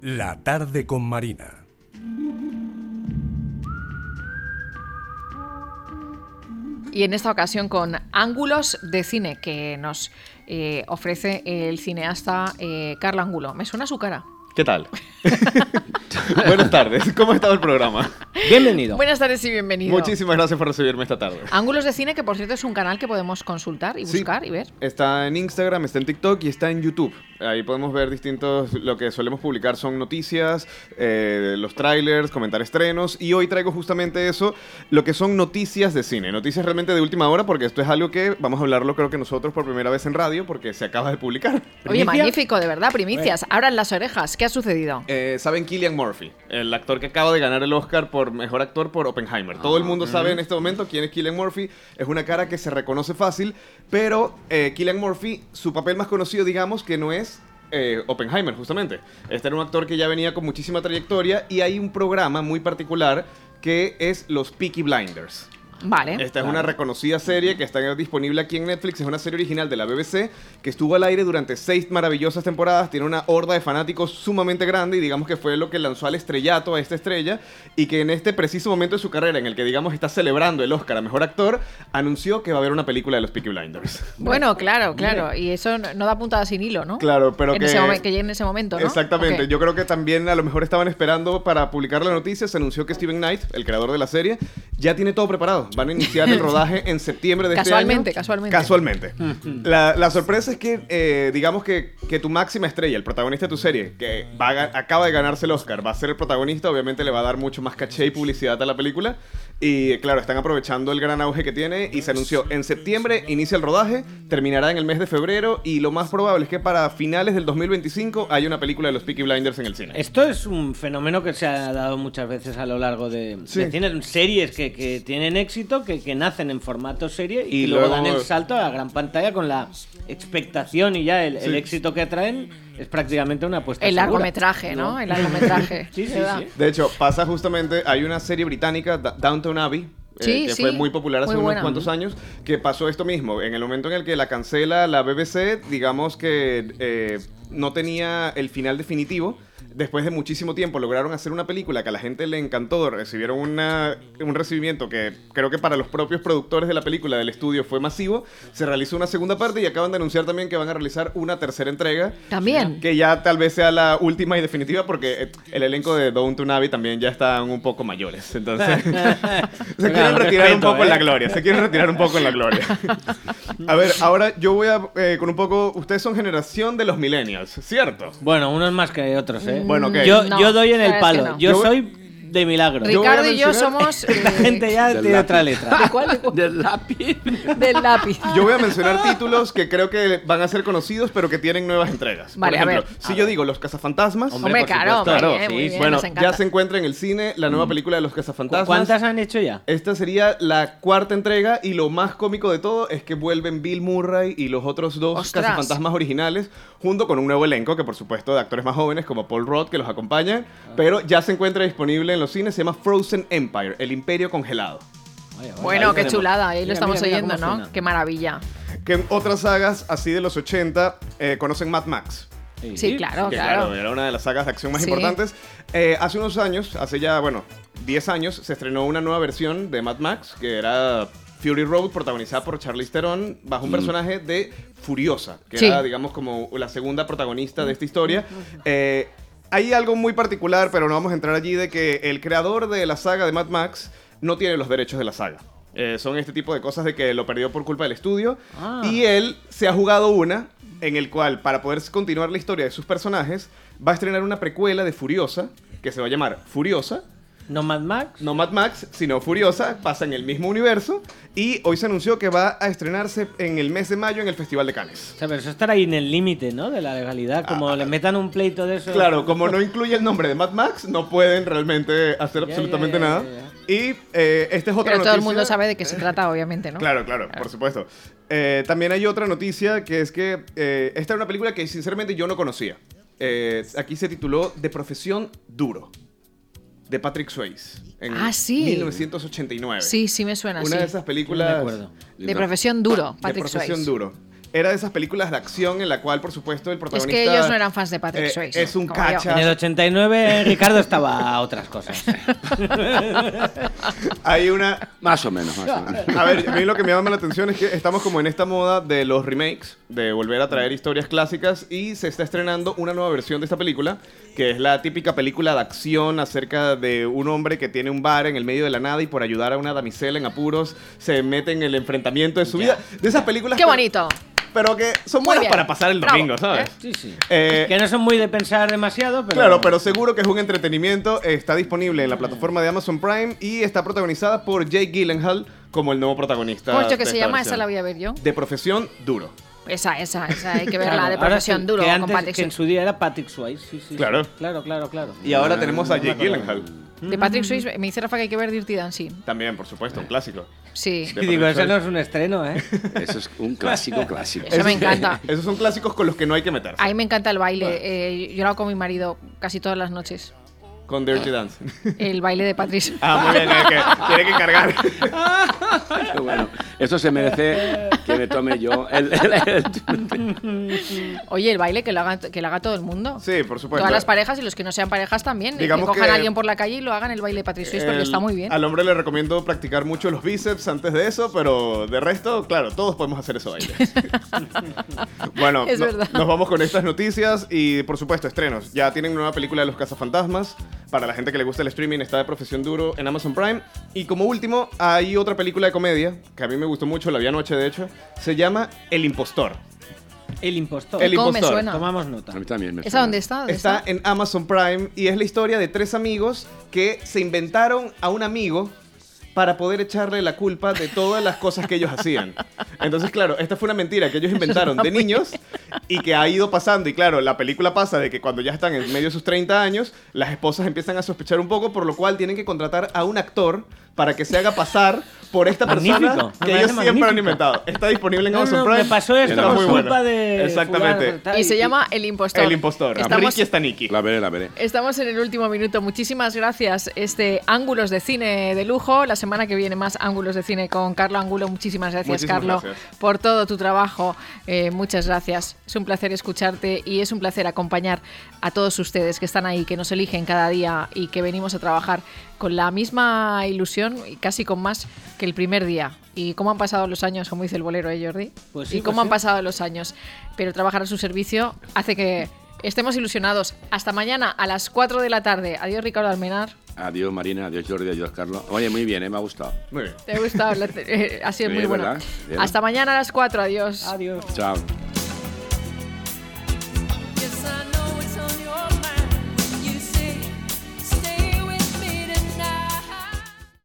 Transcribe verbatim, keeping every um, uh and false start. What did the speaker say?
La tarde con Marina. Y en esta ocasión con Ángulos de Cine, que nos eh, ofrece el cineasta eh, Carlo Angulo. ¿Me suena su cara? ¿Qué tal? Buenas tardes, ¿cómo ha estado el programa? Bienvenido. Buenas tardes y bienvenido. Muchísimas gracias por recibirme esta tarde. Ángulos de Cine, que por cierto es un canal que podemos consultar y buscar sí, y ver. Está en Instagram, está en TikTok y está en YouTube. Ahí podemos ver distintos, lo que solemos publicar son noticias, eh, los trailers, comentar estrenos, y hoy traigo justamente eso, lo que son noticias de cine, noticias realmente de última hora, porque esto es algo que vamos a hablarlo creo que nosotros por primera vez en radio, porque se acaba de publicar. Oye, ¿Primicia? magnífico, de verdad, primicias. Abran las orejas. ¿Qué ha sucedido? Eh, ¿Saben Cillian Murphy? El actor que acaba de ganar el Oscar por Mejor Actor por Oppenheimer. Todo el mundo sabe en este momento quién es Cillian Murphy. Es una cara que se reconoce fácil, pero eh, Cillian Murphy, su papel más conocido, digamos, que no es eh, Oppenheimer, justamente. Este era un actor que ya venía con muchísima trayectoria, y hay un programa muy particular que es los Peaky Blinders. Vale. Esta claro. es una reconocida serie que está disponible aquí en Netflix. Es una serie original de la B B C que estuvo al aire durante seis maravillosas temporadas. Tiene una horda de fanáticos sumamente grande, y digamos que fue lo que lanzó al estrellato a esta estrella, y que en este preciso momento de su carrera, en el que digamos está celebrando el Oscar a Mejor Actor, anunció que va a haber una película de los Peaky Blinders. Bueno, claro, claro. Y eso no da puntada sin hilo, ¿no? Claro, pero en que... Ese momen- que llegue en ese momento, ¿no? Exactamente. Okay. Yo creo que también a lo mejor estaban esperando para publicar la noticia. Se anunció que Steven Knight, el creador de la serie, ya tiene todo preparado. Van a iniciar el rodaje en septiembre de Casualmente, este año. casualmente. Casualmente. La, la sorpresa es que, eh, digamos que, que tu máxima estrella, el protagonista de tu serie, que va a, acaba de ganarse el Oscar, va a ser el protagonista. Obviamente le va a dar mucho más caché y publicidad a la película. Y claro, están aprovechando el gran auge que tiene, y se anunció en septiembre, inicia el rodaje, terminará en el mes de febrero, y lo más probable es que para finales del dos mil veinticinco haya una película de los Peaky Blinders en el cine. Esto es un fenómeno que se ha dado muchas veces a lo largo de, Sí. de cine. Series que, que tienen éxito, que, que nacen en formato serie y, Y luego, luego- dan el salto a la gran pantalla con la expectación, y ya el, el Sí. éxito que traen es prácticamente una apuesta El segura. largometraje, ¿no? El largometraje. Sí, sí, ¿verdad? sí. De hecho, pasa justamente, hay una serie británica, Da- Downton Abbey, eh, Sí, que sí, fue muy popular hace muy unos buena. cuantos años, que pasó esto mismo. En el momento en el que la cancela la B B C, digamos que eh, no tenía el final definitivo. Después de muchísimo tiempo lograron hacer una película que a la gente le encantó, recibieron una, un recibimiento que creo que para los propios productores de la película, del estudio, fue masivo. Se realizó una segunda parte y acaban de anunciar también que van a realizar una tercera entrega. También. Que ya tal vez sea la última y definitiva, porque el elenco de Downton Abbey también ya están un poco mayores. Entonces, se quieren Claro, retirar un respeto, poco en la ¿eh? gloria. Se quieren retirar un poco en la gloria. A ver, ahora yo voy a, eh, con un poco... Ustedes son generación de los millennials, ¿cierto? Bueno, unos más que otros, ¿eh? Bueno, ok. Yo, No, yo doy en la el verdad es que palo. no. Yo Yo voy- soy de milagro. Yo voy a Ricardo y yo mencionar- somos... La eh, gente ya Del tiene lápiz. otra letra. ¿De cuál? ¿De cuál? Del lápiz. Del lápiz. Yo voy a mencionar títulos que creo que van a ser conocidos, pero que tienen nuevas entregas. Vale, a Por ejemplo, ver, si a yo ver. digo Los Cazafantasmas... Hombre, por claro, supuesto. muy Claro, bien, sí, muy sí. bien, bueno, nos encanta. ya se encuentra en el cine la nueva película de Los Cazafantasmas. ¿Cuántas han hecho ya? Esta sería la cuarta entrega, y lo más cómico de todo es que vuelven Bill Murray y los otros dos ¡Ostras! cazafantasmas originales, junto con un nuevo elenco que por supuesto de actores más jóvenes como Paul Rudd, que los acompañan, pero ya se encuentra disponible en los cines. Se llama Frozen Empire, el imperio congelado. Vaya, vaya, Bueno, ahí qué tenemos. chulada, ahí lo Mira, estamos mira, mira oyendo, cómo ¿no? suena. Qué maravilla. Que en otras sagas así de los ochenta eh, conocen Mad Max. Sí, claro, Que claro. claro, era una de las sagas de acción más Sí. importantes. Eh, hace unos años, hace ya, bueno, diez años, se estrenó una nueva versión de Mad Max, que era Fury Road, protagonizada por Charlize Theron, bajo un personaje de Furiosa, que Sí. era, digamos, como la segunda protagonista de esta historia. Eh, hay algo muy particular, pero no vamos a entrar allí, de que el creador de la saga de Mad Max no tiene los derechos de la saga. Eh, son este tipo de cosas de que lo perdió por culpa del estudio. Ah. Y él se ha jugado una en el cual, para poder continuar la historia de sus personajes, va a estrenar una precuela de Furiosa, que se va a llamar Furiosa. ¿No Mad Max? No Mad Max, sino Furiosa, pasa en el mismo universo. Y hoy se anunció que va a estrenarse en el mes de mayo en el Festival de Cannes. O sea, pero eso estará ahí en el límite, ¿no? De la legalidad. Como Ah, le metan un pleito de eso. Claro, como no incluye el nombre de Mad Max, no pueden realmente hacer Ya, absolutamente ya, ya, nada. ya, ya. Y eh, esta es otra Pero noticia. todo el mundo sabe de qué se trata, obviamente, ¿no? Claro, claro, por supuesto. Eh, también hay otra noticia, que es que eh, esta era una película que sinceramente yo no conocía. Eh, aquí se tituló De Profesión Duro, de Patrick Swayze, en Ah, sí. mil novecientos ochenta y nueve. Sí, sí me suena, Una sí. de esas películas... No me acuerdo. De profesión duro, De Patrick Profesión Swayze. Duro. era de esas películas de acción en la cual, por supuesto, el Es protagonista... que ellos no eran fans de Patrick eh, Swayze. es un como yo. cacha. En el ochenta y nueve Ricardo estaba a otras cosas. Hay una... Más o menos, más o menos. A ver, a mí lo que me llama la atención es que estamos como en esta moda de los remakes, de volver a traer historias clásicas, y se está estrenando una nueva versión de esta película, que es la típica película de acción acerca de un hombre que tiene un bar en el medio de la nada y por ayudar a una damisela en apuros se mete en el enfrentamiento de su vida. De esas películas... ¡Qué que- bonito! Pero que son Muy buenas bien. para pasar el Bravo, domingo, ¿sabes? ¿eh? Sí, sí. Eh, Que no son muy de pensar demasiado, pero... Claro, pero seguro que es un entretenimiento. Está disponible en la plataforma de Amazon Prime y está protagonizada por Jake Gyllenhaal como el nuevo protagonista. ¿Cómo es que de se esta llama? versión. Esa la voy a ver yo. De profesión duro. Esa, esa, esa. Hay que verla, Claro, de ahora profesión que- duro que con antes, Patrick que en Swayze. su día era Patrick Swayze, sí, sí. Claro. Sí. Claro, claro, claro. Y ahora tenemos a Jake me acuerdo. Gyllenhaal. De Patrick Swayze, me dice Rafa que hay que ver Dirty Dancing. También, por supuesto, un clásico. Sí. De Y digo, Patrick eso no Swayze. es un estreno, ¿eh? Eso es un clásico, clásico. Eso me encanta. Esos son clásicos con los que no hay que meterse. A mí me encanta el baile. Eh, yo lo hago con mi marido casi todas las noches. Con Dirty Dance. El baile de Patrick Swayze. Ah, muy bien, es que tiene que cargar. Pero bueno, eso se merece que me tome yo el, el- el- Oye, el baile que lo haga, que lo haga todo el mundo. Sí, por supuesto. Todas las parejas y los que no sean parejas también. Digamos que cojan que a alguien por la calle y lo hagan el baile de Patrick Swayze porque El- está muy bien. Al hombre le recomiendo practicar mucho los bíceps antes de eso, pero de resto, claro, todos podemos hacer eso baile. Bueno, Es no- verdad. nos vamos con estas noticias y, por supuesto, estrenos. Ya tienen nueva película de Los Cazafantasmas. Para la gente que le gusta el streaming, está de profesión duro en Amazon Prime. Y como último, hay otra película de comedia que a mí me gustó mucho, la vi anoche de hecho. Se llama El Impostor. El impostor. El ¿Cómo me impostor. suena? Tomamos nota. A mí también me ¿Esa suena. dónde está? ¿Dónde Está está? en Amazon Prime y es la historia de tres amigos que se inventaron a un amigo para poder echarle la culpa de todas las cosas que ellos hacían. Entonces, claro, esta fue una mentira que ellos inventaron de niños y que ha ido pasando. Y claro, la película pasa de que cuando ya están en medio de sus treinta años, las esposas empiezan a sospechar un poco, por lo cual tienen que contratar a un actor para que se haga pasar por esta persona Magnífico, me que ellos parece siempre han magnífico. inventado. Está disponible en No, Amazon no, Prime. me pasó esto, Está por muy culpa buena. de Exactamente. fulano, tal. Y se llama El Impostor. El Impostor. Estamos, Ricky está Nicky. La veré, la veré. estamos en el último minuto. Muchísimas gracias. Este Ángulos de Cine de lujo. La semana que viene más Ángulos de Cine con Carlo Angulo. Muchísimas gracias, Muchísimas Carlo, gracias. por todo tu trabajo. Eh, muchas gracias. Es un placer escucharte y es un placer acompañar a todos ustedes que están ahí, que nos eligen cada día y que venimos a trabajar con la misma ilusión y casi con más que el primer día. Y cómo han pasado los años, como dice el bolero, ¿eh, Jordi? Pues sí, y cómo pues han sí. pasado los años. Pero trabajar a su servicio hace que estemos ilusionados. Hasta mañana a las cuatro de la tarde. Adiós, Ricardo Almenar. Adiós, Marina. Adiós, Jordi. Adiós, Carlos. Oye, muy bien, ¿eh? Me ha gustado. Muy bien. ¿Te ha gustado? Eh, ha sido Sí, muy bueno. ¿verdad? Bien. Hasta mañana a las cuatro. Adiós. Adiós. Chao.